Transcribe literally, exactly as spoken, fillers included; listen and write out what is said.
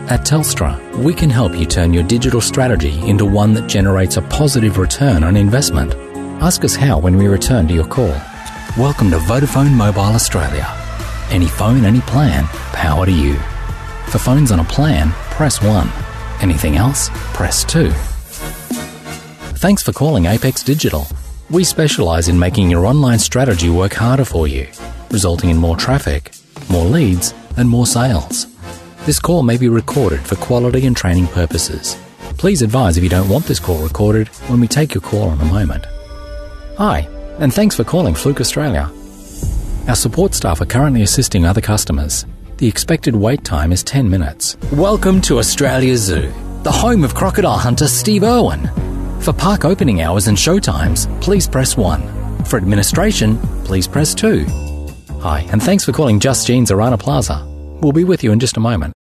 At Telstra, we can help you turn your digital strategy into one that generates a positive return on investment. Ask us how when we return to your call. Welcome to Vodafone Mobile Australia. Any phone, any plan, power to you. For phones on a plan, press one. Anything else, press two. Thanks for calling Apex Digital. We specialise in making your online strategy work harder for you, resulting in more traffic, more leads, and more sales. This call may be recorded for quality and training purposes. Please advise if you don't want this call recorded when we take your call in a moment. Hi, and thanks for calling Fluke Australia. Our support staff are currently assisting other customers. The expected wait time is ten minutes. Welcome to Australia Zoo, the home of crocodile hunter Steve Irwin. For park opening hours and show times, please press one. For administration, please press two. Hi, and thanks for calling Just Jeans at Rana Plaza. We'll be with you in just a moment.